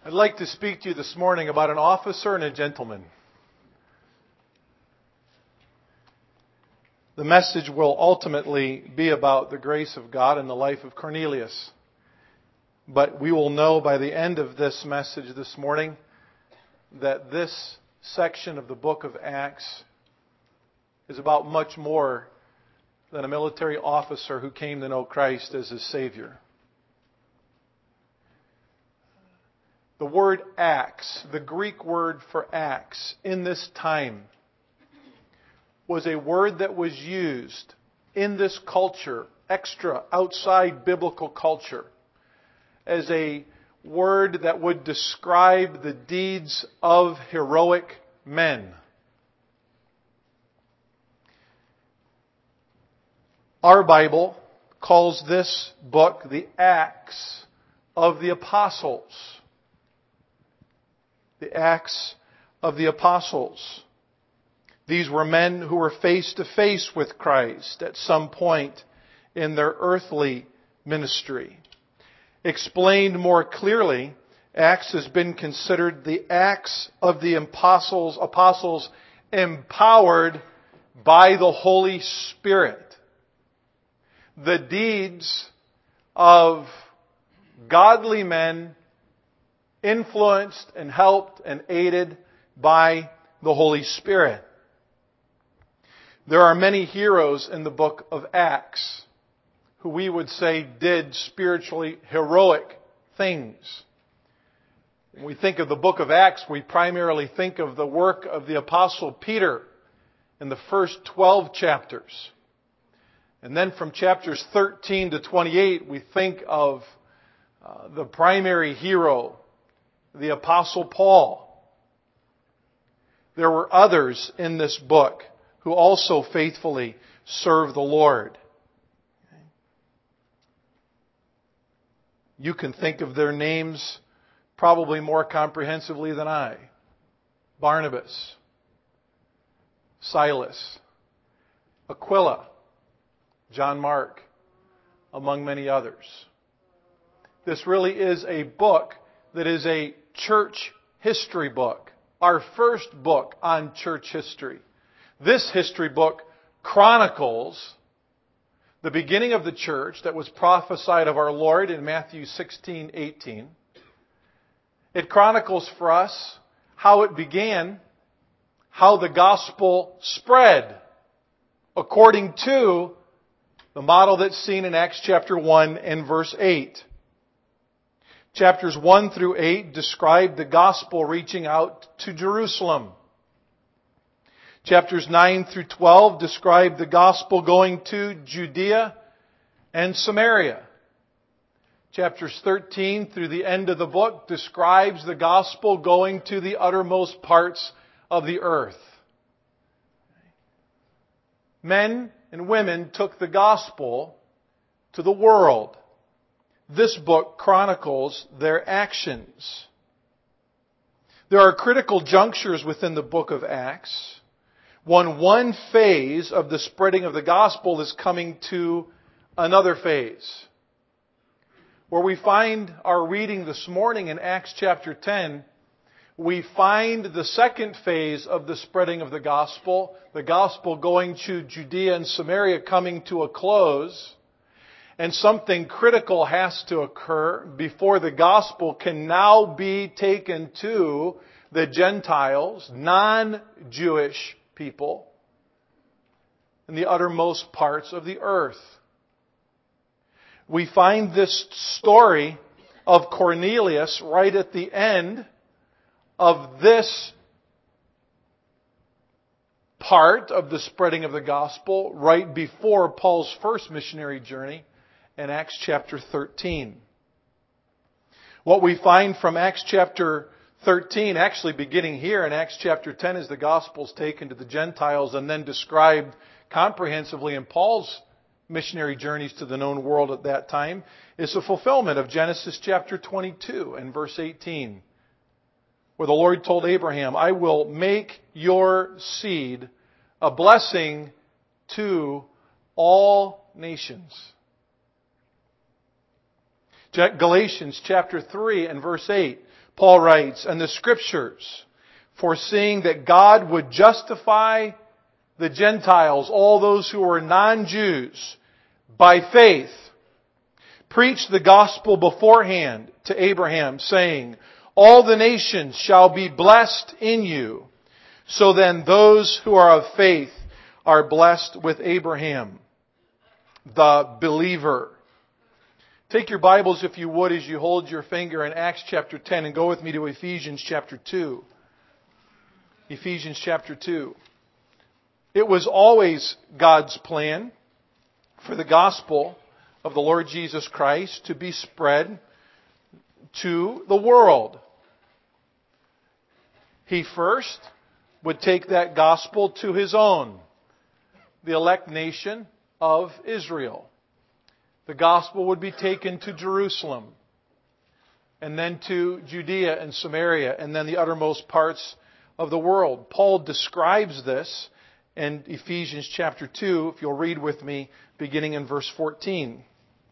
I'd like to speak to you this morning about an officer and a gentleman. The message will ultimately be about the grace of God in the life of Cornelius. But we will know by the end of this message this morning that this section of the book of Acts is about much more than a military officer who came to know Christ as his Savior. The word Acts, the Greek word for Acts, in this time was a word that was used in this culture, outside biblical culture, as a word that would describe the deeds of heroic men. Our Bible calls this book the Acts of the Apostles. The Acts of the Apostles. These were men who were face to face with Christ at some point in their earthly ministry. Explained more clearly, Acts has been considered the Acts of the apostles empowered by the Holy Spirit. The deeds of godly men influenced and helped and aided by the Holy Spirit. There are many heroes in the book of Acts who we would say did spiritually heroic things. When we think of the book of Acts, we primarily think of the work of the Apostle Peter in the first 12 chapters. And then from chapters 13 to 28, we think of the primary hero, the Apostle Paul. There were others in this book who also faithfully serve the Lord. You can think of their names probably more comprehensively than I. Barnabas, Silas, Aquila, John Mark, among many others. This really is a book that is a church history book, our first book on church history. This history book chronicles the beginning of the church that was prophesied of our Lord in Matthew 16:18. It chronicles for us how it began, how the gospel spread, according to the model that's seen in Acts chapter 1 and verse 8. Chapters 1 through 8 describe the gospel reaching out to Jerusalem. Chapters 9 through 12 describe the gospel going to Judea and Samaria. Chapters 13 through the end of the book describes the gospel going to the uttermost parts of the earth. Men and women took the gospel to the world. This book chronicles their actions. There are critical junctures within the book of Acts. One phase of the spreading of the gospel is coming to another phase. Where we find our reading this morning in Acts chapter 10, we find the second phase of the spreading of the gospel going to Judea and Samaria, coming to a close. And something critical has to occur before the gospel can now be taken to the Gentiles, non-Jewish people, in the uttermost parts of the earth. We find this story of Cornelius right at the end of this part of the spreading of the gospel, right before Paul's first missionary journey in Acts chapter 13. What we find from Acts chapter 13, actually beginning here in Acts chapter 10, as the gospel is taken to the Gentiles and then described comprehensively in Paul's missionary journeys to the known world at that time, is a fulfillment of Genesis chapter 22 and verse 18, where the Lord told Abraham, "I will make your seed a blessing to all nations." Galatians chapter 3 and verse 8. Paul writes, "And the Scriptures, foreseeing that God would justify the Gentiles, all those who were non-Jews, by faith, preached the gospel beforehand to Abraham, saying, 'All the nations shall be blessed in you.' So then those who are of faith are blessed with Abraham, the believer." Take your Bibles, if you would, as you hold your finger in Acts chapter 10, and go with me to Ephesians chapter 2. Ephesians chapter 2. It was always God's plan for the gospel of the Lord Jesus Christ to be spread to the world. He first would take that gospel to His own, the elect nation of Israel. The gospel would be taken to Jerusalem, and then to Judea and Samaria, and then the uttermost parts of the world. Paul describes this in Ephesians chapter 2, if you'll read with me, beginning in verse 14.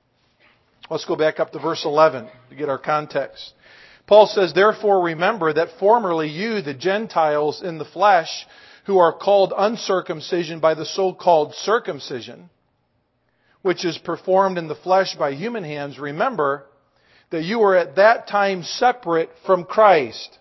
Let's go back up to verse 11 to get our context. Paul says, "Therefore remember that formerly you, the Gentiles in the flesh, who are called uncircumcision by the so-called circumcision, which is performed in the flesh by human hands, remember that you were at that time separate from Christ,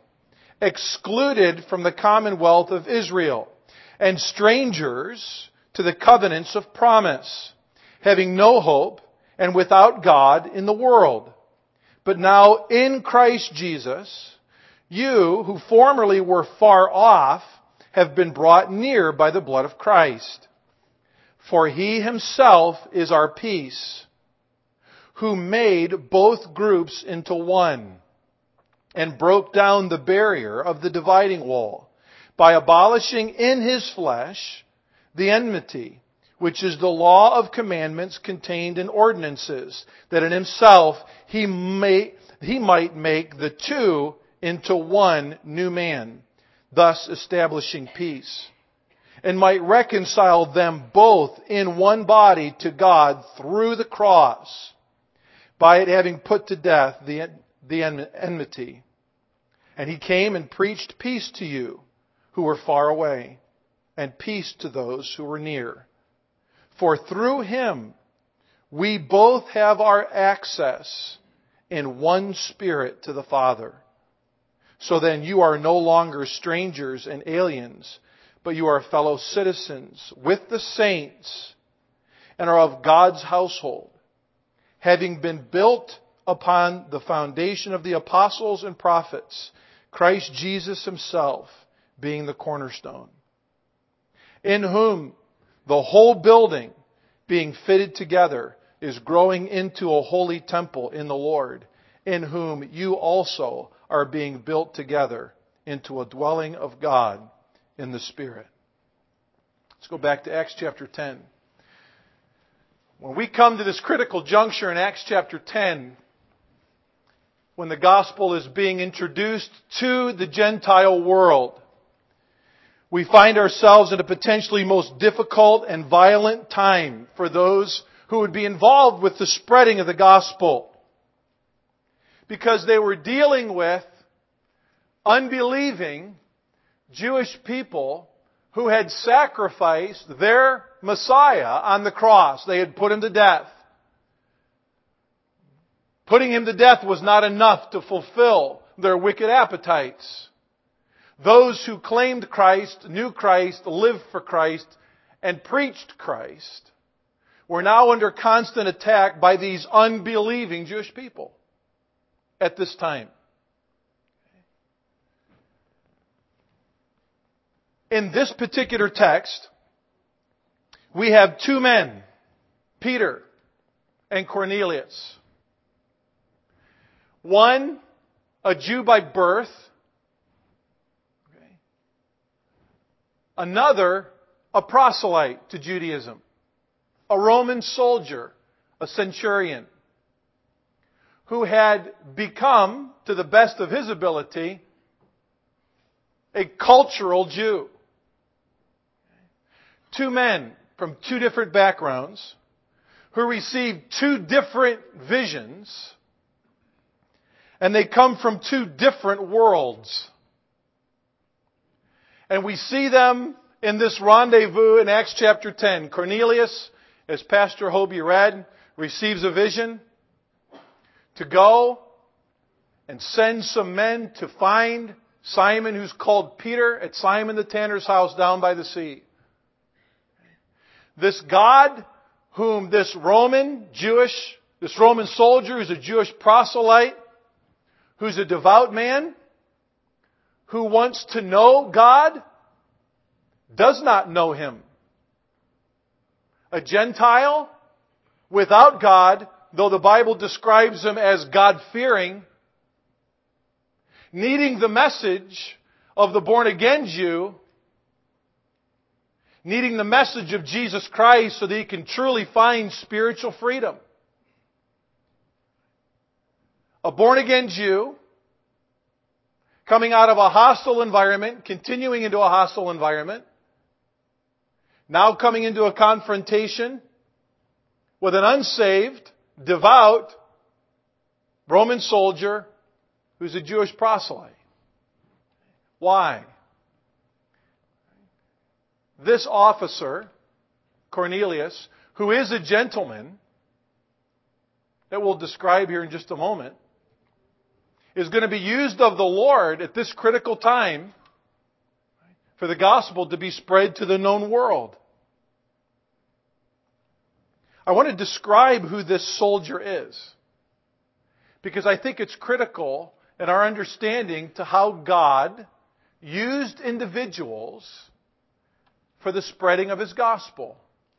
excluded from the commonwealth of Israel, and strangers to the covenants of promise, having no hope and without God in the world. But now in Christ Jesus, you who formerly were far off have been brought near by the blood of Christ. For He Himself is our peace, who made both groups into one, and broke down the barrier of the dividing wall, by abolishing in His flesh the enmity, which is the law of commandments contained in ordinances, that in Himself He might make the two into one new man, thus establishing peace, and might reconcile them both in one body to God through the cross, by it having put to death the enmity. And He came and preached peace to you who were far away, and peace to those who were near. For through Him we both have our access in one Spirit to the Father. So then you are no longer strangers and aliens, but you are fellow citizens with the saints and are of God's household, having been built upon the foundation of the apostles and prophets, Christ Jesus Himself being the cornerstone, in whom the whole building, being fitted together, is growing into a holy temple in the Lord, in whom you also are being built together into a dwelling of God in the Spirit." Let's go back to Acts chapter 10. When we come to this critical juncture in Acts chapter 10, when the gospel is being introduced to the Gentile world, we find ourselves in a potentially most difficult and violent time for those who would be involved with the spreading of the gospel, because they were dealing with unbelieving Jewish people who had sacrificed their Messiah on the cross. They had put Him to death. Putting Him to death was not enough to fulfill their wicked appetites. Those who claimed Christ, knew Christ, lived for Christ, and preached Christ were now under constant attack by these unbelieving Jewish people at this time. In this particular text, we have two men, Peter and Cornelius. One, a Jew by birth. Another, a proselyte to Judaism. A Roman soldier, a centurion, who had become, to the best of his ability, a cultural Jew. Two men from two different backgrounds who received two different visions And they come from two different worlds. And we see them in this rendezvous in Acts chapter 10. Cornelius, as Pastor Hobie read, receives a vision to go and send some men to find Simon, who's called Peter, at Simon the tanner's house down by the sea. This God, whom this Roman soldier, who's a Jewish proselyte, who's a devout man, who wants to know God, does not know Him. A Gentile, without God, though the Bible describes him as God-fearing, needing the message of the born-again Jew, needing the message of Jesus Christ so that he can truly find spiritual freedom. A born-again Jew, coming out of a hostile environment, continuing into a hostile environment, now coming into a confrontation with an unsaved, devout Roman soldier who's a Jewish proselyte. Why? This officer, Cornelius, who is a gentleman, that we'll describe here in just a moment, is going to be used of the Lord at this critical time for the gospel to be spread to the known world. I want to describe who this soldier is, because I think it's critical in our understanding to how God used individuals for the spreading of His gospel.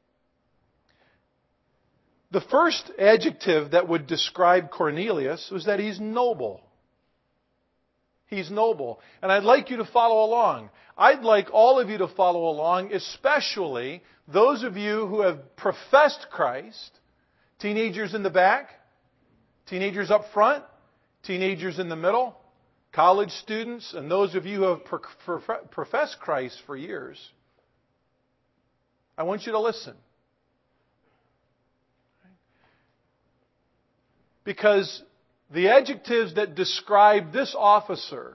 The first adjective that would describe Cornelius was that he's noble. He's noble. And I'd like you to follow along. I'd like all of you to follow along, especially those of you who have professed Christ, teenagers in the back, teenagers up front, teenagers in the middle, college students, and those of you who have professed Christ for years. I want you to listen. Because the adjectives that describe this officer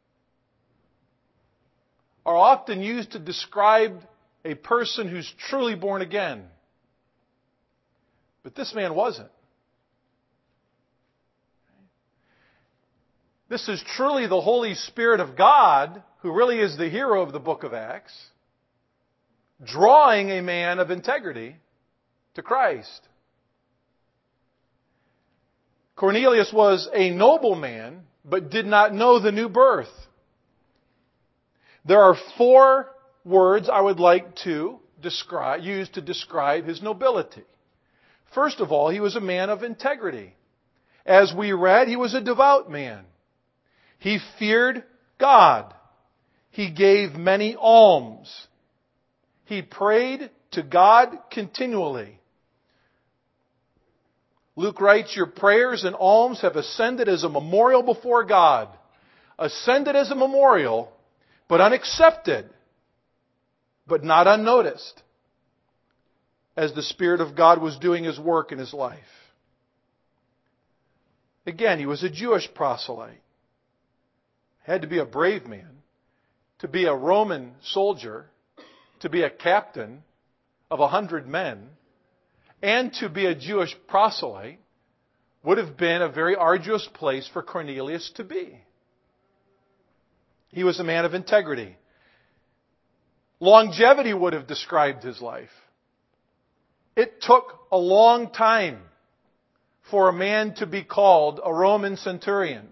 are often used to describe a person who's truly born again. But this man wasn't. This is truly the Holy Spirit of God, who really is the hero of the book of Acts, drawing a man of integrity to Christ. Cornelius was a noble man, but did not know the new birth. There are 4 words I would like to use to describe his nobility. First of all, he was a man of integrity. As we read, he was a devout man. He feared God. He gave many alms. He prayed to God continually. Luke writes, your prayers and alms have ascended as a memorial before God. Ascended as a memorial, but unaccepted, but not unnoticed, as the Spirit of God was doing His work in his life. Again, he was a Jewish proselyte. Had to be a brave man, to be a Roman soldier, to be a captain of 100 men, and to be a Jewish proselyte would have been a very arduous place for Cornelius to be. He was a man of integrity. Longevity would have described his life. It took a long time for a man to be called a Roman centurion.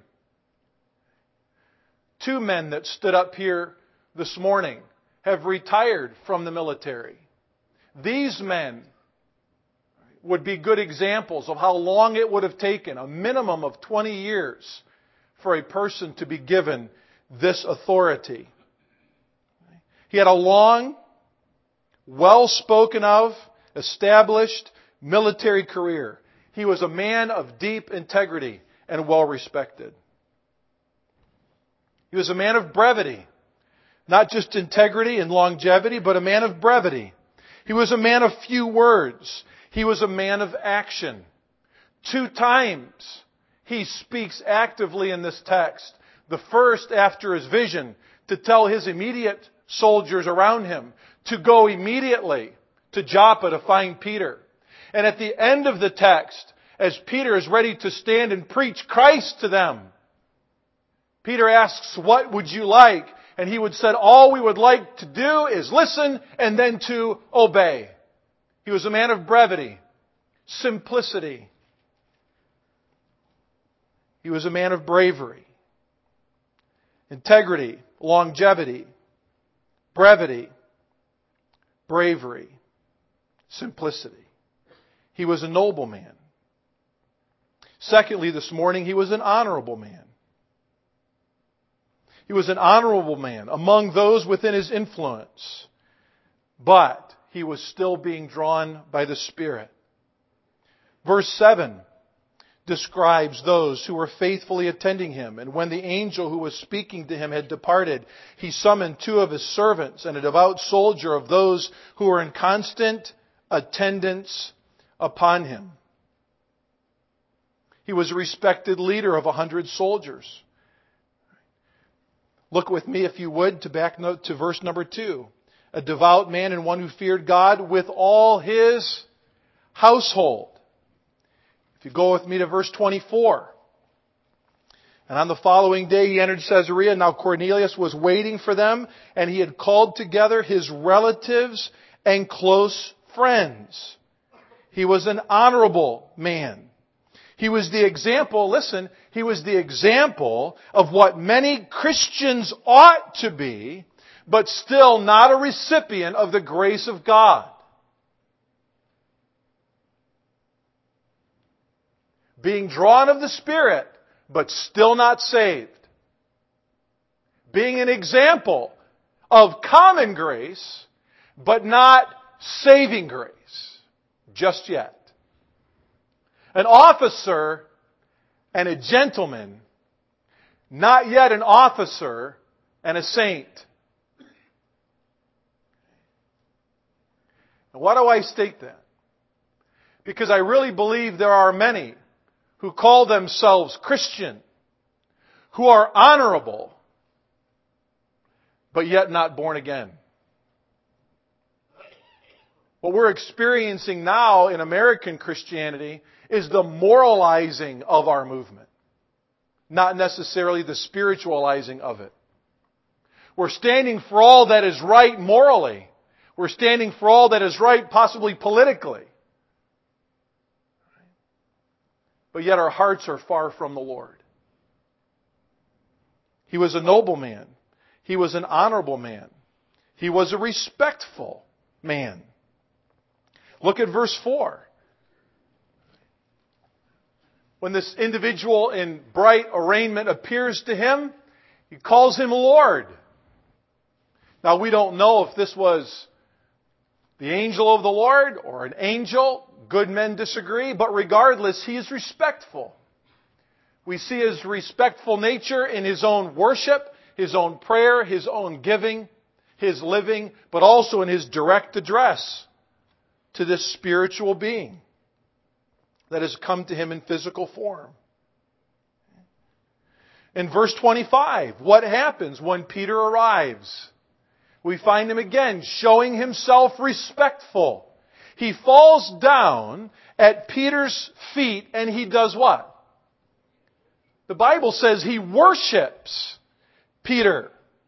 2 men that stood up here this morning have retired from the military. These men would be good examples of how long it would have taken, a minimum of 20 years, for a person to be given this authority. He had a long, well-spoken of, established military career. He was a man of deep integrity and well-respected. He was a man of brevity. Not just integrity and longevity, but a man of brevity. He was a man of few words. He was a man of action. 2 times he speaks actively in this text. The first after his vision to tell his immediate soldiers around him to go immediately to Joppa to find Peter. And at the end of the text, as Peter is ready to stand and preach Christ to them, Peter asks, "What would you like?" And he would say, "All we would like to do is listen and then to obey." He was a man of brevity, simplicity. He was a man of bravery, integrity, longevity, brevity, bravery, simplicity. He was a noble man. Secondly, this morning, he was an honorable man. He was an honorable man among those within his influence, but he was still being drawn by the Spirit. Verse 7 describes those who were faithfully attending him. And when the angel who was speaking to him had departed, he summoned 2 of his servants and a devout soldier of those who were in constant attendance upon him. He was a respected leader of 100 soldiers. Look with me, if you would, to verse number 2. A devout man and one who feared God with all his household. If you go with me to verse 24. And on the following day he entered Caesarea. Now Cornelius was waiting for them, and he had called together his relatives and close friends. He was an honorable man. He was the example, listen, he was the example of what many Christians ought to be, but still not a recipient of the grace of God. Being drawn of the Spirit, but still not saved. Being an example of common grace, but not saving grace. Just yet. An officer and a gentleman, not yet an officer and a saint. And why do I state that? Because I really believe there are many who call themselves Christian, who are honorable, but yet not born again. What we're experiencing now in American Christianity is the moralizing of our movement, not necessarily the spiritualizing of it. We're standing for all that is right morally. We're standing for all that is right possibly politically. But yet our hearts are far from the Lord. He was a noble man. He was an honorable man. He was a respectful man. Look at verse 4. When this individual in bright arraignment appears to him, he calls him Lord. Now we don't know if this was the angel of the Lord or an angel. Good men disagree, but regardless, he is respectful. We see his respectful nature in his own worship, his own prayer, his own giving, his living, but also in his direct address to this spiritual being that has come to him in physical form. In verse 25, what happens when Peter arrives? We find him again showing himself respectful. He falls down at Peter's feet and he does what? The Bible says he worships Peter.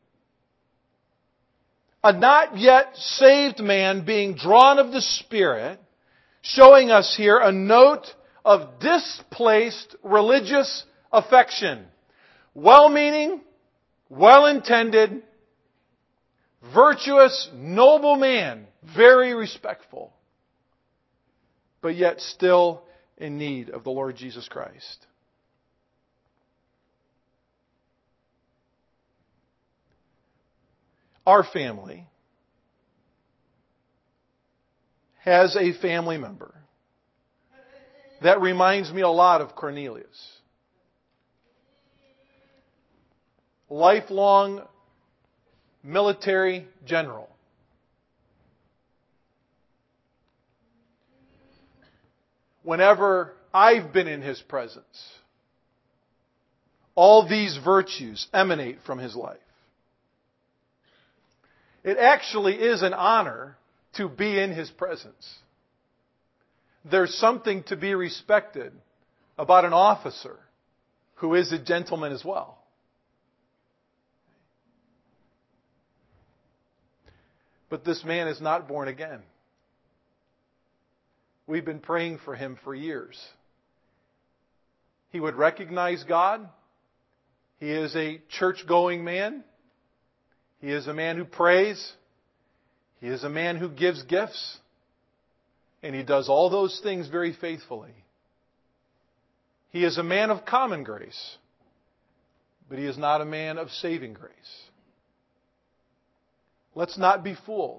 A not yet saved man being drawn of the Spirit, showing us here a note of displaced religious affection. Well-meaning, well-intended, virtuous, noble man, very respectful, but yet still in need of the Lord Jesus Christ. Our family has a family member that reminds me a lot of Cornelius. Lifelong military general. Whenever I've been in his presence, all these virtues emanate from his life. It actually is an honor to be in his presence. There's something to be respected about an officer who is a gentleman as well. But this man is not born again. We've been praying for him for years. He would recognize God. He is a church-going man. He is a man who prays. He is a man who gives gifts. And he does all those things very faithfully. He is a man of common grace, but he is not a man of saving grace. Let's not be fooled.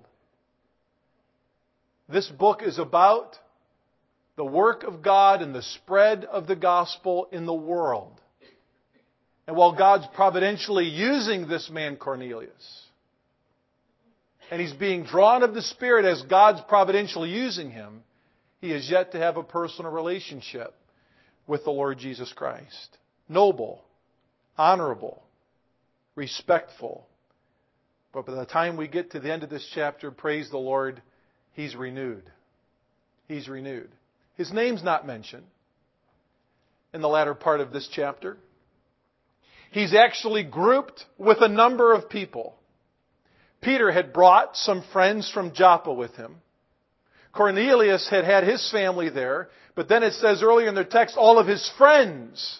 This book is about the work of God and the spread of the gospel in the world. And while God's providentially using this man Cornelius, and he's being drawn of the Spirit as God's providentially using him, he is yet to have a personal relationship with the Lord Jesus Christ. Noble, honorable, respectful. But by the time we get to the end of this chapter, praise the Lord, he's renewed. He's renewed. His name's not mentioned in the latter part of this chapter. He's actually grouped with a number of people. Peter had brought some friends from Joppa with him. Cornelius had had his family there, but then it says earlier in the text, all of his friends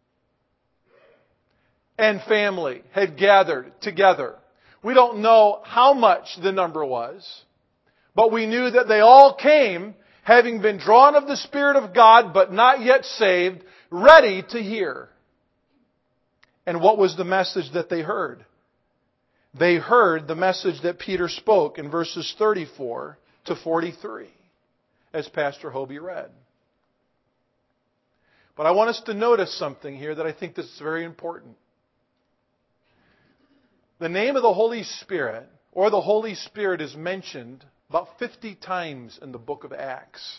and family had gathered together. We don't know how much the number was, but we knew that they all came, having been drawn of the Spirit of God, but not yet saved, ready to hear. And what was the message that they heard? They heard the message that Peter spoke in verses 34 to 43, as Pastor Hobie read. But I want us to notice something here that I think is very important. The name of the Holy Spirit, or the Holy Spirit, is mentioned about 50 times in the book of Acts.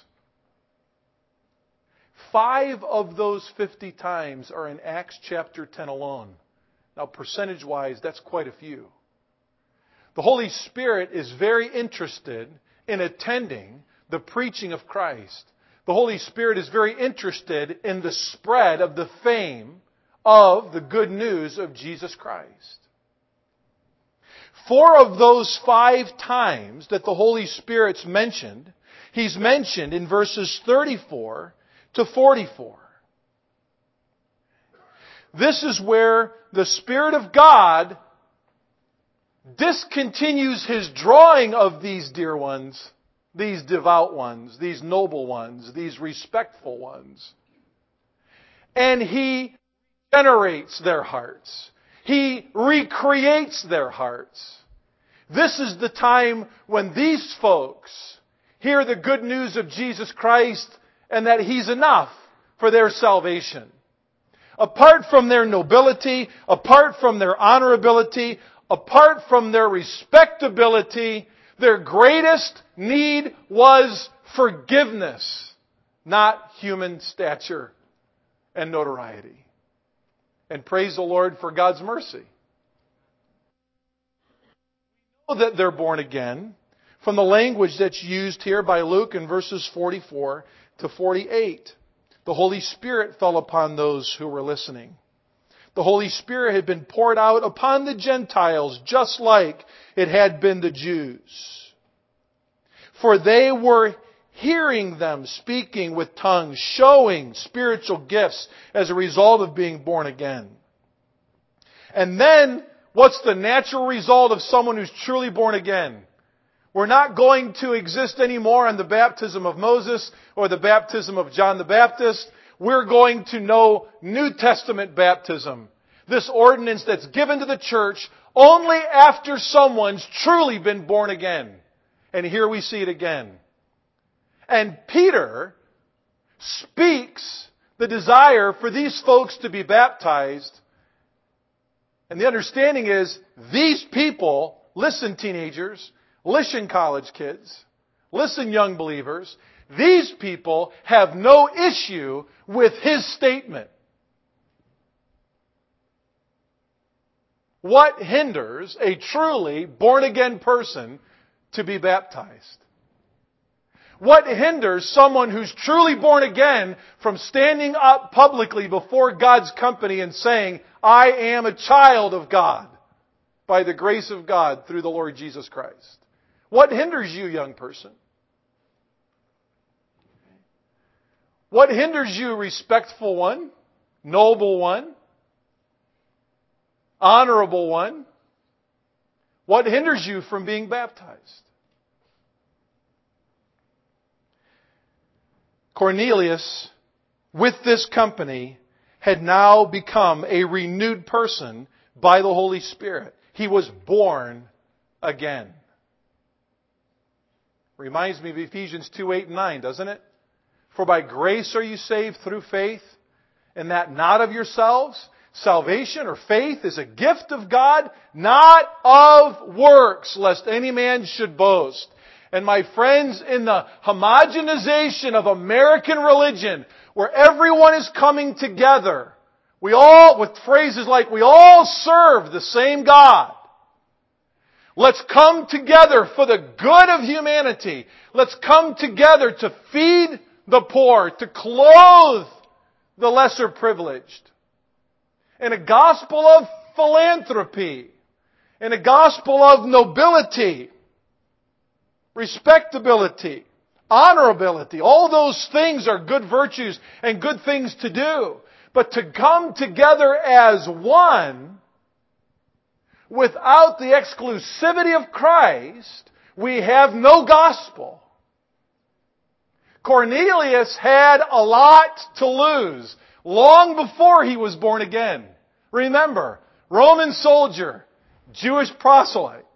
5 of those 50 times are in Acts chapter 10 alone. Now, percentage-wise, that's quite a few. The Holy Spirit is very interested in attending the preaching of Christ. The Holy Spirit is very interested in the spread of the fame of the good news of Jesus Christ. 4 of those 5 times that the Holy Spirit's mentioned, he's mentioned in verses 34 to 44. This is where the Spirit of God discontinues his drawing of these dear ones, these devout ones, these noble ones, these respectful ones. And he generates their hearts. He recreates their hearts. This is the time when these folks hear the good news of Jesus Christ and that he's enough for their salvation. Apart from their nobility, apart from their honorability, apart from their respectability, their greatest need was forgiveness, not human stature and notoriety. And praise the Lord for God's mercy. We know that they're born again from the language that's used here by Luke in verses 44 to 48. The Holy Spirit fell upon those who were listening. The Holy Spirit had been poured out upon the Gentiles just like it had been the Jews. For they were hearing them speaking with tongues, showing spiritual gifts as a result of being born again. And then, what's the natural result of someone who's truly born again? We're not going to exist anymore in the baptism of Moses or the baptism of John the Baptist. We're going to know New Testament baptism. This ordinance that's given to the church only after someone's truly been born again. And here we see it again. And Peter speaks the desire for these folks to be baptized. And the understanding is, these people, listen teenagers, listen college kids, listen young believers, these people have no issue with his statement. What hinders a truly born-again person to be baptized? What hinders someone who's truly born again from standing up publicly before God's company and saying, I am a child of God by the grace of God through the Lord Jesus Christ? What hinders you, young person? What hinders you, respectful one, noble one, honorable one? What hinders you from being baptized? Cornelius, with this company, had now become a renewed person by the Holy Spirit. He was born again. Reminds me of Ephesians 2:8-9, doesn't it? For by grace are you saved through faith, and that not of yourselves. Salvation or faith is a gift of God, not of works, lest any man should boast. And my friends, in the homogenization of American religion, where everyone is coming together, with phrases like, we all serve the same God. Let's come together for the good of humanity. Let's come together to feed the poor, to clothe the lesser privileged. And a gospel of philanthropy, and a gospel of nobility, respectability, honorability. All those things are good virtues and good things to do. But to come together as one, without the exclusivity of Christ, we have no gospel. Cornelius had a lot to lose long before he was born again. Remember, Roman soldier, Jewish proselyte.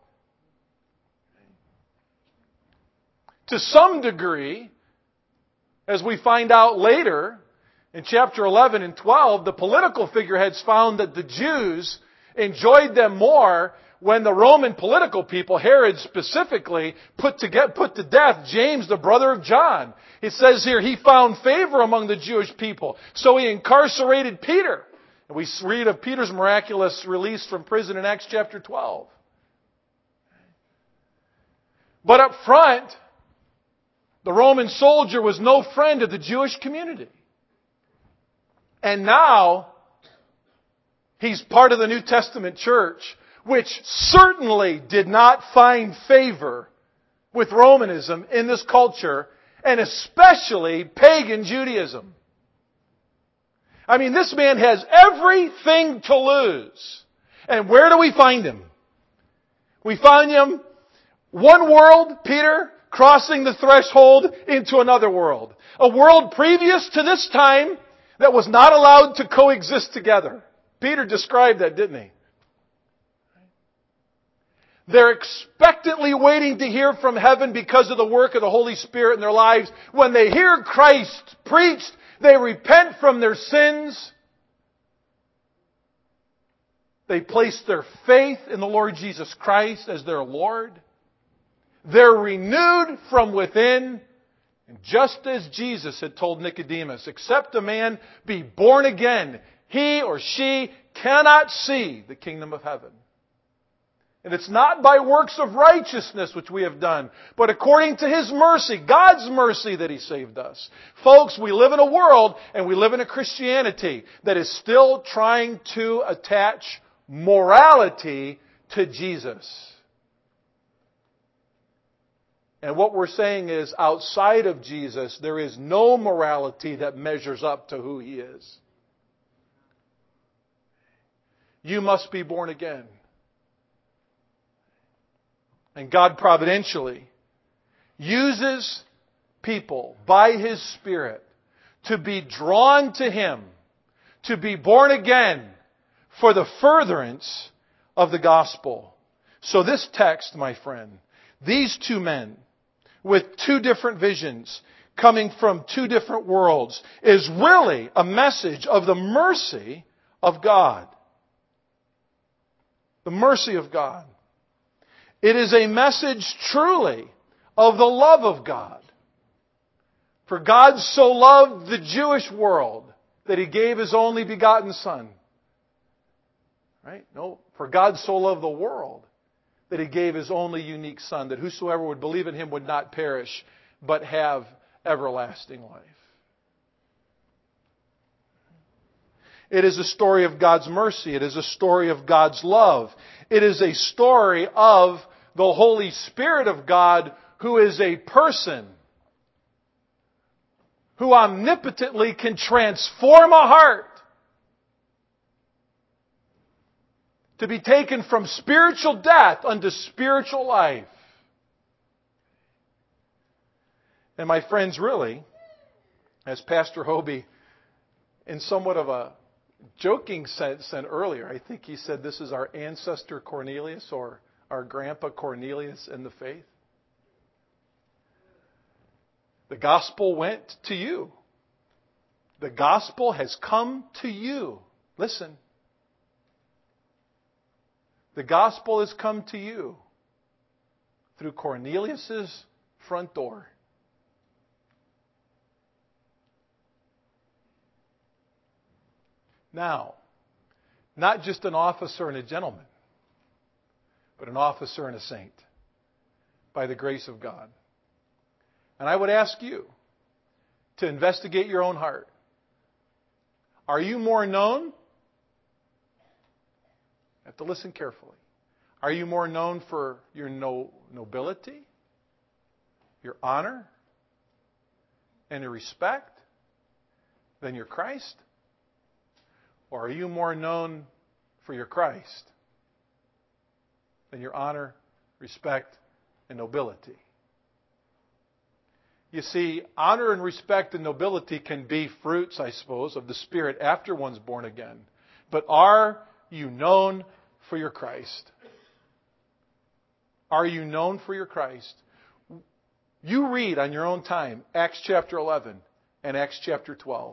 To some degree, as we find out later, in chapter 11 and 12, the political figureheads found that the Jews enjoyed them more when the Roman political people, Herod specifically, put to death James, the brother of John. It says here, he found favor among the Jewish people, so he incarcerated Peter. And we read of Peter's miraculous release from prison in Acts chapter 12. But up front, the Roman soldier was no friend of the Jewish community. And now, he's part of the New Testament church, which certainly did not find favor with Romanism in this culture, and especially pagan Judaism. I mean, this man has everything to lose. And where do we find him? We find him, one world, Peter, crossing the threshold into another world. A world previous to this time that was not allowed to coexist together. Peter described that, didn't he? They're expectantly waiting to hear from heaven because of the work of the Holy Spirit in their lives. When they hear Christ preached, they repent from their sins. They place their faith in the Lord Jesus Christ as their Lord. They're renewed from within. And just as Jesus had told Nicodemus, except a man be born again, he or she cannot see the kingdom of heaven. And it's not by works of righteousness which we have done, but according to His mercy, God's mercy that He saved us. Folks, we live in a world and we live in a Christianity that is still trying to attach morality to Jesus. And what we're saying is, outside of Jesus, there is no morality that measures up to who He is. You must be born again. And God providentially uses people by His Spirit to be drawn to Him, to be born again for the furtherance of the gospel. So this text, my friend, these two men with two different visions coming from two different worlds is really a message of the mercy of God. The mercy of God. It is a message truly of the love of God. For God so loved the Jewish world that He gave His only begotten Son. Right? No, for God so loved the world that He gave His only unique Son, that whosoever would believe in Him would not perish, but have everlasting life. It is a story of God's mercy. It is a story of God's love. It is a story of the Holy Spirit of God, who is a person who omnipotently can transform a heart to be taken from spiritual death unto spiritual life. And my friends, really, as Pastor Hobie, in somewhat of a joking sense said earlier, I think he said this is our ancestor Cornelius, or our grandpa Cornelius in the faith. The gospel went to you. The gospel has come to you. Listen. The gospel has come to you through Cornelius' front door. Now, not just an officer and a gentleman, but an officer and a saint, by the grace of God. And I would ask you to investigate your own heart. Are you more known? You have to listen carefully. Are you more known for your nobility, your honor, and your respect than your Christ? Or are you more known for your Christ than your honor, respect, and nobility? You see, honor and respect and nobility can be fruits, I suppose, of the Spirit after one's born again. But are you known for your Christ? Are you known for your Christ? You read on your own time Acts chapter 11 and Acts chapter 12.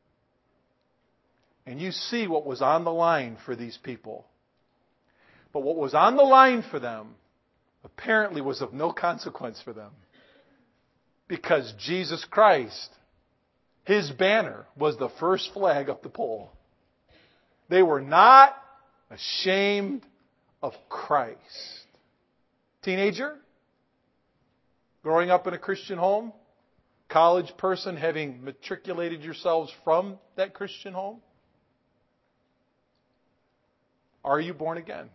And you see what was on the line for these people. But what was on the line for them apparently was of no consequence for them. Because Jesus Christ, His banner, was the first flag up the pole. They were not ashamed of Christ. Teenager, growing up in a Christian home, college person having matriculated yourselves from that Christian home, are you born again?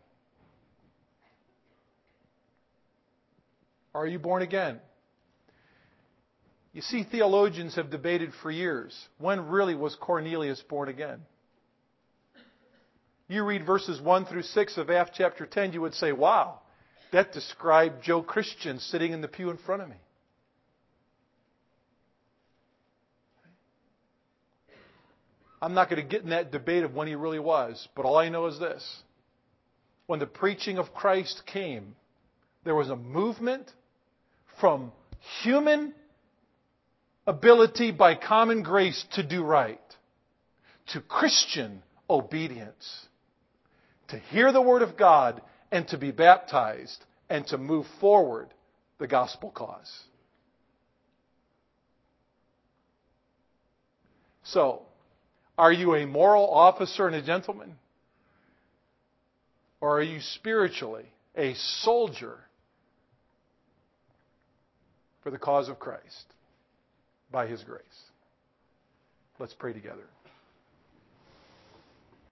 Are you born again? You see, theologians have debated for years, when really was Cornelius born again? You read verses 1 through 6 of Acts chapter 10, you would say, wow, that described Joe Christian sitting in the pew in front of me. I'm not going to get in that debate of when he really was, but all I know is this. When the preaching of Christ came, there was a movement from human ability by common grace to do right to Christian obedience, to hear the Word of God and to be baptized and to move forward the gospel cause. So, are you a moral officer and a gentleman? Or are you spiritually a soldier for the cause of Christ by His grace? Let's pray together.